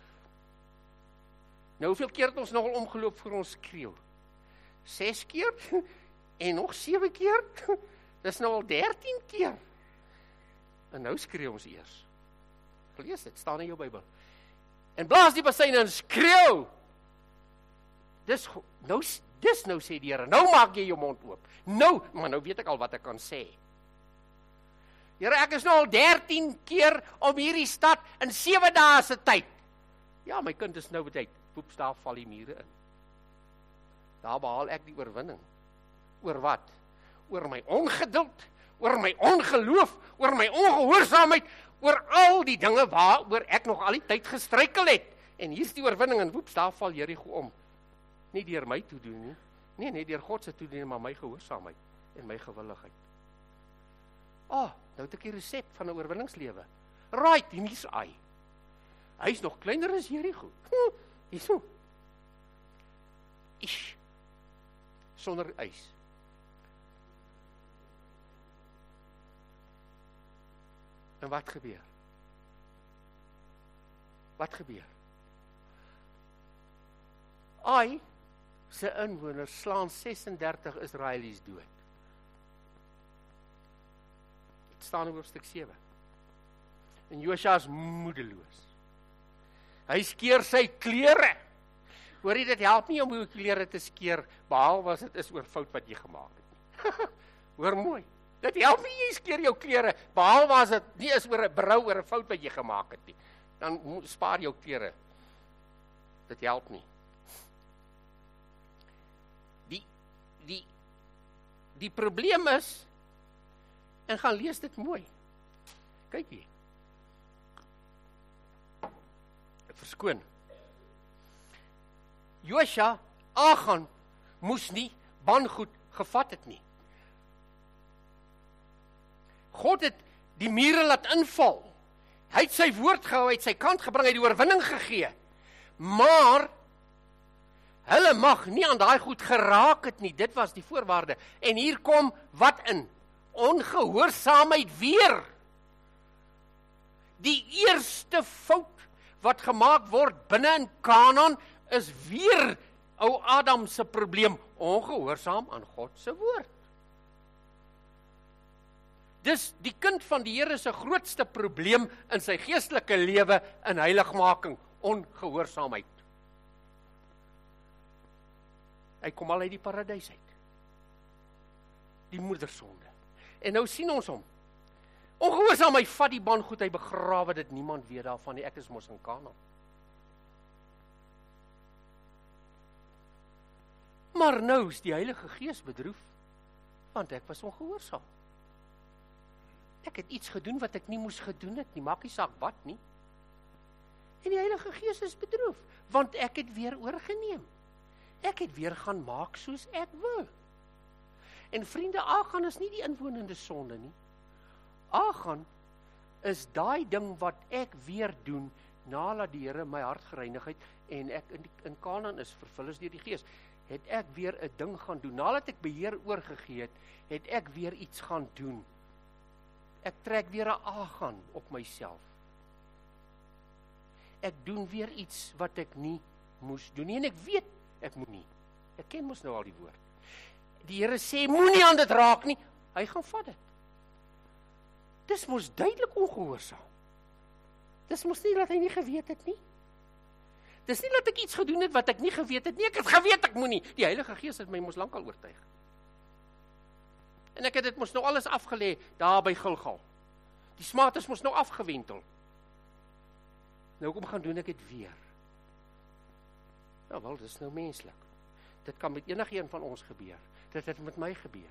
Nou, hoeveel keer het ons nogal omgeloop voor ons skreeu? 6 keer? En nog 7 keer? Dis nou al 13 keer. En nou skreeu ons eers. Lees dit, staan in jou Bybel. En blaas die basyne en skreeu. Dis nou sê die Here, nou maak jy jou mond oop. Nou, maar nou weet ek al wat ek kan sê. Here, ek is nou al 13 keer om hierdie stad in 7 dae se tyd. Ja, my kind is nou betyd. Poeps, daar val die mure in. Daar behaal ek die oorwinning. Oor wat? Oor my ongeduld, oor my ongeloof, oor my ongehoorsaamheid, oor al die dinge waaroor ek nog al die tyd gestruikel het. En hier is die oorwinning en woeps, daar val Jerigo om. Nie deur my toedoen nie. Nee, deur God se toedoen, maar my gehoorsaamheid en my gewilligheid. Nou het ek die resep van 'n oorwinningslewe. Right, en hier's hy. Hy's nog kleiner as Jerigo. Hierso. Sonder ys. En wat gebeur? Wat gebeur? Ai se inwoners slaan 36 Israelies dood. Dit staan in hoofstuk 7. En Josua is moedeloos. Hy skeer sy klere. Hoor jy, dit help nie om jou klere te skeer, behalwe as dit is oor fout wat jy gemaak het nie. Hoor mooi. Dit help nie jy skeer jou klere, behalwe as dit nie is oor 'n berou oor 'n fout wat jy gemaak het nie. Dan spaar jou klere. Dit help nie. Die probleem is, en gaan lees dit mooi. Kyk hier. Verskoon. Josua, Achan, moes nie bangoed gevat het nie. God het die mure laat inval. Hy het sy woord gehou, hy het sy kant gebring, hy het die oorwinning gegee. Maar hulle mag nie aan daai goed geraak het nie. Dit was die voorwaarde. En hier kom wat in? Ongehoorsaamheid weer. Die eerste fout wat gemaak word binne in Kanaan is weer ou Adam se probleem, ongehoorsaam aan God se woord. Dis die kind van die Here se grootste probleem in sy geestelike lewe in heiligmaking, ongehoorsaamheid. Hy kom al uit die paradys uit. Die moedersonde. En nou sien ons hom. Ongehoorsaam, hy vat die bangoed, hy begrawe dit, niemand weet daarvan nie, ek is mos in Kanaan. Maar nou is die Heilige Gees bedroef, want ek was ongehoorsaam. Ek het iets gedoen wat ek nie moes gedoen het nie, maak nie saak wat nie. En die Heilige Gees is bedroef, want ek het weer oorgeneem. Ek het weer gaan maak soos ek wil. En vriende, Achan is nie die inwonende sonde nie. Achan is daai ding wat ek weer doen, nadat die Here my hart gereinig het, en ek in Kanaan is vervul is deur die Gees, het ek weer 'n ding gaan doen. Nadat ek beheer oorgegee het, het ek weer iets gaan doen. Ek trek weer 'n Achan op myself. Ek doen weer iets wat ek nie moes doen nie, en ek weet, ek moet nie. Ek ken mos nou al die woord. Die Here sê, moenie aan dit raak nie. Hy gaan vat dit. Dis mos duidelik ongehoorsaam. Dis mos nie dat hy nie geweet het nie. Dis nie dat ek iets gedoen het wat ek nie geweet het nie. Ek het geweet ek moenie. Die Heilige Gees het my mos lankal oortuig. En ek het dit mos nou alles afgelê daar by Gilgal. Die smaad is mos nou afgewentel. Nou kom gaan doen ek dit weer. Nou wel, dit is nou menslik. Dit kan met enigiemand van ons gebeur. Dit het met my gebeur.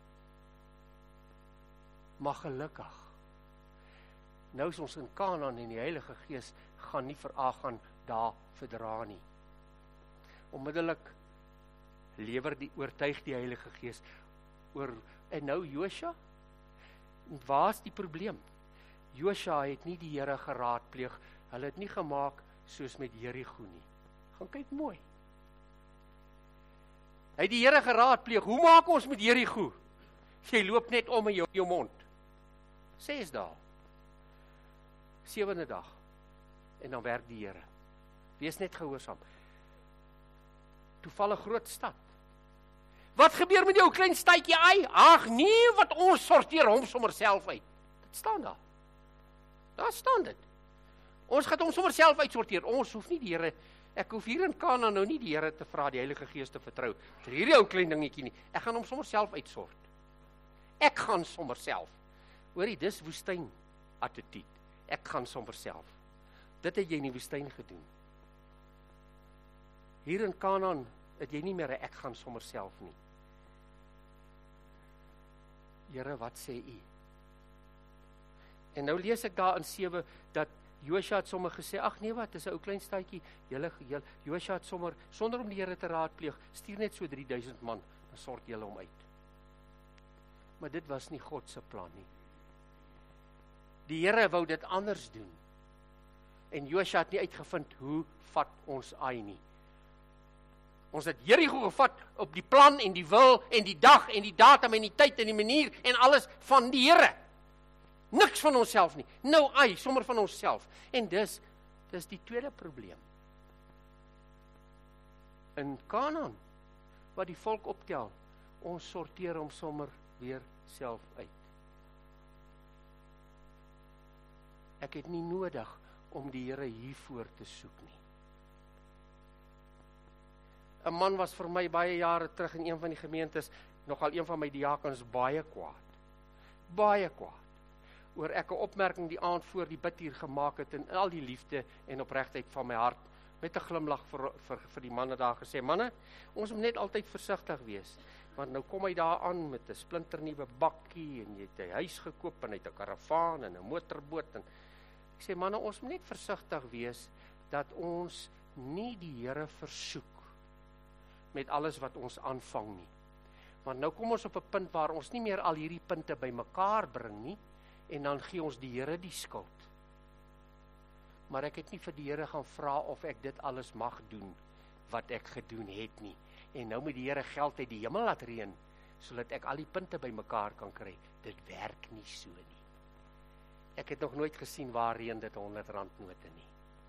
Maar gelukkig, nou is ons in Kanaan en die Heilige Gees gaan nie vir Achan daar verdra nie. Onmiddellik oortuig die Heilige Gees oor, en nou Josua, En waar is die probleem? Josua het nie die Here geraadpleeg, hulle het nie gemaak soos met Jerigo nie. Gaan kyk mooi. Hy het die Here geraadpleeg, hoe maak ons met Jerigo? Jy loop net om in jou mond. 6 dae. 7de dag. En dan werk die Here. Wees net gehoorsaam. Toevallig groot stad. Wat gebeur met jou klein stadjie ai? Ag nee, wat ons sorteer hom sommer self uit. Dit staan daar. Daar staan dit. Ons gaan hom sommer self uitsorteer. Ons hoef nie die Here, ek hoef hier in Kanaan nou nie die Here te vra, die Heilige Gees te vertrou. Vir hierdie ou klein dingetjie nie. Ek gaan hom sommer self uitsort. Ek gaan sommer self. Hoorie, dis woestyn attitude. Ek gaan sommer self. Dit het jy in die woestyn gedoen. Hier in Kanaan het jy nie meer 'n ek gaan sommer self nie. Here, wat sê u? En nou lees ek daar in 7 dat Josua het sommer gesê, ag nee wat, dis 'n ou klein stadjie. Josua het sommer sonder om die Here te raadpleeg, stuur net so 3000 man, dan sort julle hom uit. Maar dit was nie God se plan nie. Die Here wou dit anders doen. En Josua het nie uitgevind hoe vat ons Ai nie. Ons het Jerigo gevat op die plan en die wil en die dag en die datum en die tyd en die manier en alles van die Here. Niks van onsself nie. Nou Ai, sommer van onsself. En dis die tweede probleem. In Kanaan, wat die volk optel, ons sorteer hom sommer weer self uit. Ek het nie nodig om die Here hiervoor te soek nie. 'n Man was vir my baie jare terug in een van die gemeentes, nogal een van my diakens, baie kwaad. Baie kwaad. Oor ek 'n opmerking die aand voor die bid hier gemaak het, en al die liefde en opregtheid van my hart, met 'n glimlag vir die manne daar gesê, manne, ons moet net altyd versigtig wees, want nou kom hy daar aan met 'n splinternuwe bakkie, en jy het 'n huis gekoop, en hy het 'n karavaan, en 'n motorboot, en ek sê, manne, ons moet net versigtig wees, dat ons nie die Here versoek, met alles wat ons aanvang nie. Want nou kom ons op 'n punt waar ons nie meer al hierdie punte bymekaar bring nie, en dan gee ons die Here die skuld. Maar ek het nie vir die Here gaan vra of ek dit alles mag doen, wat ek gedoen het nie. En nou moet die Here geld uit die hemel laat reën, sodat ek al die punte bymekaar kan kry. Dit werk nie so nie. Ek het nog nooit gesien waar reën dit R100 note nie.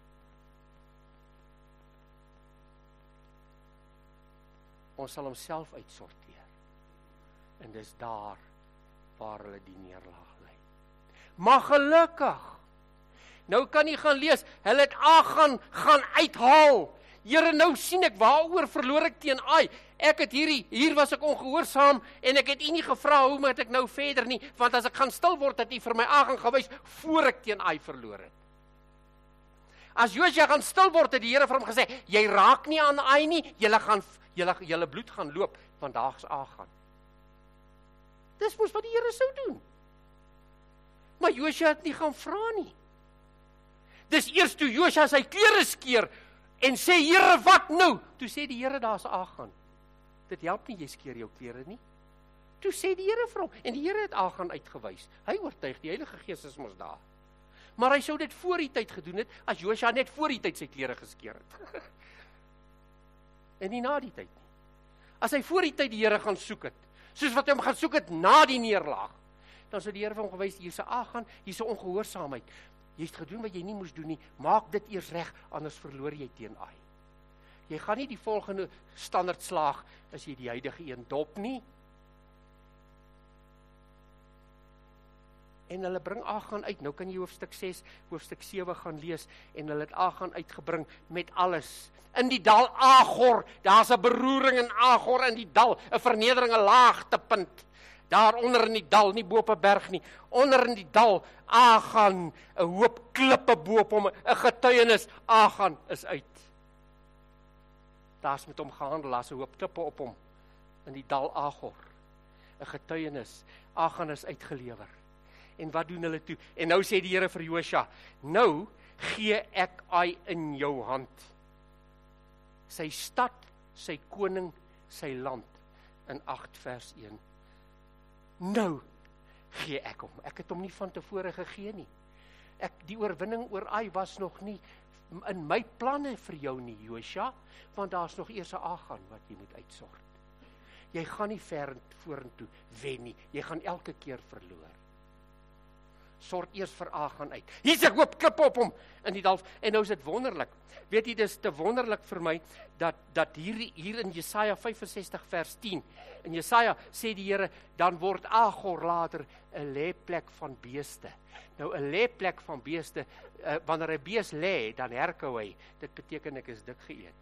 Ons sal homself uitsorteer. En dis daar waar hulle die neerlaag lê. Maar gelukkig, nou kan jy gaan lees, hulle het Achan gaan uithaal. Here, nou sien ek, waaroor verloor ek teen Ai? Ek het hier was ek ongehoorsaam, en ek het u nie gevra, hoe moet ek nou verder nie, want as ek gaan stil word, het u vir my Achan gewys, voor ek teen Ai verloor het. As Josua gaan stil word, het die Here vir hom gesê, jy raak nie aan Ai nie, julle bloed gaan loop, want daar's Achan. Dis mos wat die Here sou doen. Maar Josua het nie gaan vra nie. Dis eers toe Josua sy klere skeer en sê, Here, wat nou? Toe sê die Here, daar's Achan. Dit help nie, jy skeer jou klere nie. Toe sê die Here vir hom, en die Here het Achan uitgewys. Hy oortuig, die Heilige Gees is mos daar. Maar hy sou dit voor die tyd gedoen het, as Josua net voor die tyd sy klere geskeer het. En nie na die tyd nie. As hy voor die tyd die Here gaan soek het, soos wat hy hom gaan soek het na die neerlaag, dan sou die Here vir hom gewys, hier's 'n Achan, hier's 'n ongehoorsaamheid. Jy het gedoen wat jy nie moes doen nie, maak dit eers reg, anders verloor jy teen Ai. Jy gaan nie die volgende standaard slaag, as jy die huidige een dop nie. En hulle bring Achan uit, nou kan jy hoofstuk 6, hoofstuk 7 gaan lees, en hulle het Achan uitgebring met alles. In die dal Agor, daar's 'n beroering in Agor in die dal, 'n vernedering, 'n laagtepunt. Daar onder in die dal, nie bo op 'n berg nie, onder in die dal, Achan, 'n hoop klippe bo op hom, 'n getuienis, Achan is uit. Daar's met hom gehandel, daar's 'n hoop klippe op hom, in die dal Agor. 'n Getuienis, Achan is uitgelewer. En wat doen hulle toe? En nou sê die Here vir Josua, nou gee ek Ai in jou hand. Sy stad, sy koning, sy land, in 8 vers 1. Nou, gee ek hom. Ek het hom nie van tevore gegee nie. Die oorwinning oor Ai was nog nie in my planne vir jou nie, Josua, want daar's nog eers 'n Agan wat jy moet uitsort. Jy gaan nie ver vorentoe wen nie, jy gaan elke keer verloor. Sort eers vir Agan uit. Hier's 'n hoop klippe op hom in die dal, en nou is dit wonderlik. Weet jy, dis te wonderlik vir my, dat hier in Jesaja 65 vers 10, in Jesaja sê die Here, dan word Agor later 'n lêplek van beeste. Nou 'n lêplek van beeste, wanneer 'n bees lê, dan herkou hy. Dit beteken ek is dik geëet.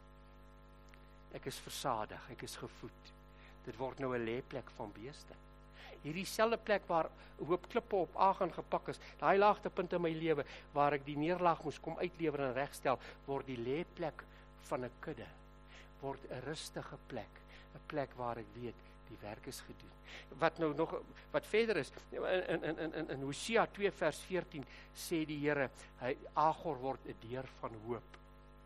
Ek is versadig, ek is gevoed. Dit word nou 'n lêplek van beeste. Hierdie selfde plek waar 'n hoop klippe op Agan gepak is, daai laagtepunt in my lewe waar ek die neerlaag moes kom uitlewer en regstel, word die lêplek van 'n kudde, word 'n rustige plek, 'n plek waar ek weet die werk is gedoen. Wat verder is, in Hosea 2 vers 14 sê die Here, Agor word 'n deur van hoop.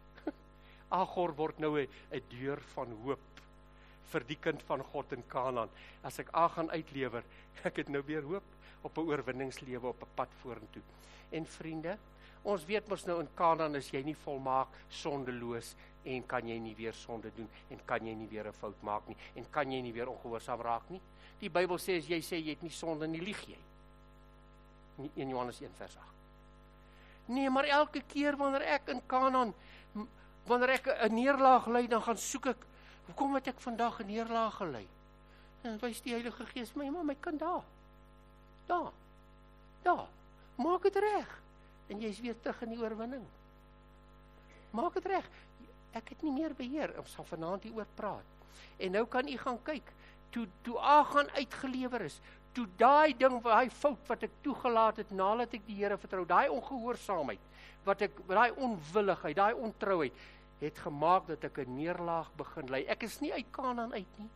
Agor word nou 'n deur van hoop vir die kind van God in Kanaan. As ek Agan uitlewer, ek het nou weer hoop op 'n oorwinningslewe, op 'n pad vorentoe. En vriende, ons weet mos nou in Kanaan is jy nie volmaak, sondeloos, en kan jy nie weer sonde doen, en kan jy nie weer 'n fout maak nie, en kan jy nie weer ongehoorsaam raak nie. Die Bybel sê, as jy sê jy het nie sonde nie, lieg jy. In Johannes 1 vers 8. Nee, maar elke keer wanneer ek in Kanaan, wanneer ek 'n neerlaag ly, dan gaan soek ek, hoekom het ek vandag 'n neerlaag gely? En wys die Heilige Gees my, maar my kind daar, maak dit reg, en jy's weer terug in die oorwinning. Maak dit reg. Ek het nie meer beheer, ons sal vanaand hieroor praat. En nou kan u gaan kyk, toe Agan uitgelewer is, toe daai ding, daai fout wat ek toegelaat het, nadat ek die Here vertrou, daai ongehoorsaamheid, daai onwilligheid, daai ontrouheid, het gemaak dat ek 'n neerlaag begin ly. Ek is nie uit Kanaan uit nie.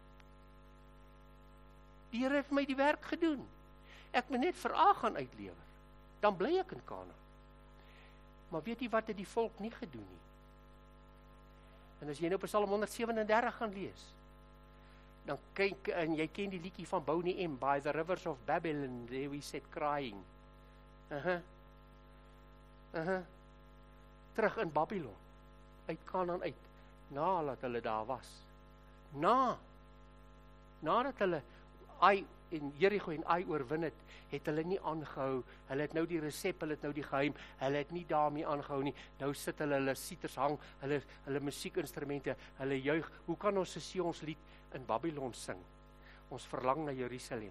Die Here het my die werk gedoen. Ek moet net vir Agan uitlewer. Dan bly ek in Kanaan. Maar weet jy wat het die volk nie gedoen nie? En as jy nou Psalm 137 gaan lees, dan kyk, en jy ken die liedjie van Boney M, By the Rivers of Babylon, there we sat crying. Terug in Babylon, uit Kanaan uit, nadat hulle daar was. Nadat hulle Ai en Jerigo en Ai oorwin het hulle nie aangehou. Hulle het nou die resep, hulle het nou die geheim, hulle het nie daarmee aangehou nie. Nou sit hulle sieters hang, hulle musiekinstrumente, hulle juig. Hoe kan ons 'n Sionslied in Babylon sing? Ons verlang na Jerusalem.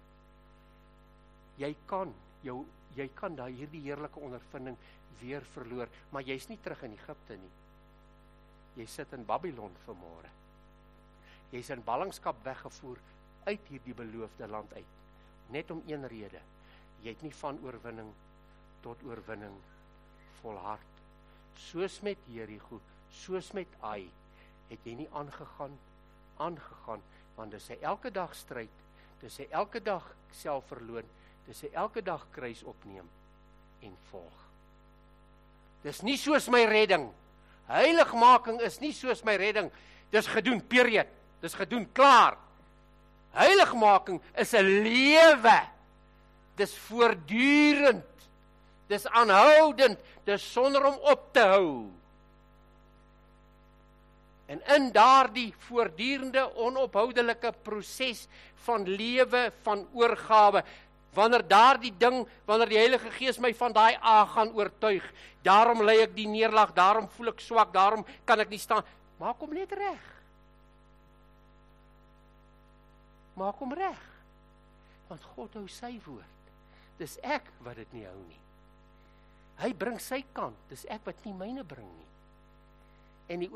Jy kan daai hierdie heerlike ondervinding weer verloor, maar jy's nie terug in Egipte nie. Jy sit in Babylon vanmôre. Jy's in ballingskap weggevoer uit hierdie beloofde land uit. Net om een rede. Jy het nie van oorwinning tot oorwinning volhard. Soos met Jerigo, soos met Ai, het jy nie aangegaan, want dis 'n elke dag stryd, dis 'n elke dag selfverloon, dis 'n elke dag kruis opneem en volg. Dis nie soos my redding. Heiligmaking is nie soos my redding. Dis gedoen, period. Dis gedoen, klaar. Heiligmaking is 'n lewe. Dis voortdurend. Dis aanhoudend. Dis sonder om op te hou. En in daardie voortdurende, onophoudelike proses van lewe, van oorgawe, wanneer die Heilige Gees my van daai gaan oortuig, daarom ly ek die neerlag, daarom voel ek swak, daarom kan ek nie staan, maak hom net reg. Maak hom reg. Want God hou sy woord. Dis ek wat dit nie hou nie. Hy bring sy kant, dis ek wat nie myne bring nie. En die